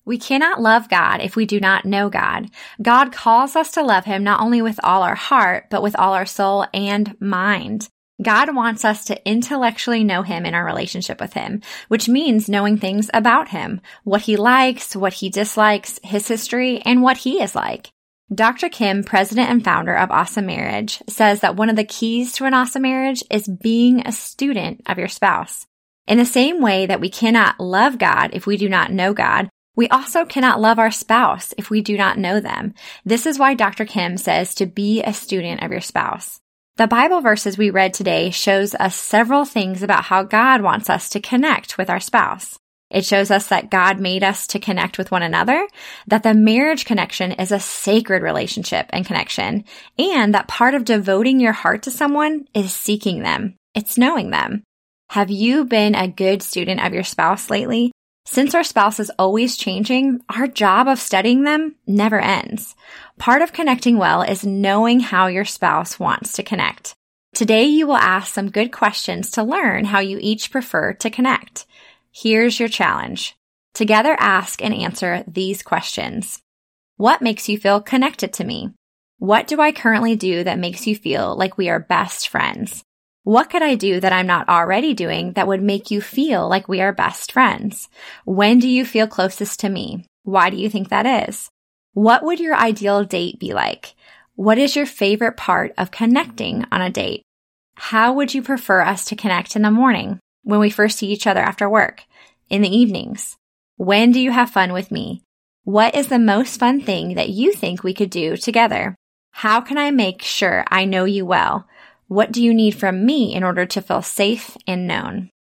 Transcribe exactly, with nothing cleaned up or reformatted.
We cannot love God if we do not know God. God calls us to love Him not only with all our heart, but with all our soul and mind. God wants us to intellectually know Him in our relationship with Him, which means knowing things about Him, what He likes, what He dislikes, His history, and what He is like. Doctor Kim, president and founder of Awesome Marriage, says that one of the keys to an awesome marriage is being a student of your spouse. In the same way that we cannot love God if we do not know God, we also cannot love our spouse if we do not know them. This is why Doctor Kim says to be a student of your spouse. The Bible verses we read today shows us several things about how God wants us to connect with our spouse. It shows us that God made us to connect with one another, that the marriage connection is a sacred relationship and connection, and that part of devoting your heart to someone is seeking them. It's knowing them. Have you been a good student of your spouse lately? Since our spouse is always changing, our job of studying them never ends. Part of connecting well is knowing how your spouse wants to connect. Today you will ask some good questions to learn how you each prefer to connect. Here's your challenge. Together ask and answer these questions. What makes you feel connected to me? What do I currently do that makes you feel like we are best friends? What could I do that I'm not already doing that would make you feel like we are best friends? When do you feel closest to me? Why do you think that is? What would your ideal date be like? What is your favorite part of connecting on a date? How would you prefer us to connect in the morning, when we first see each other after work, in the evenings? When do you have fun with me? What is the most fun thing that you think we could do together? How can I make sure I know you well? What do you need from me in order to feel safe and known?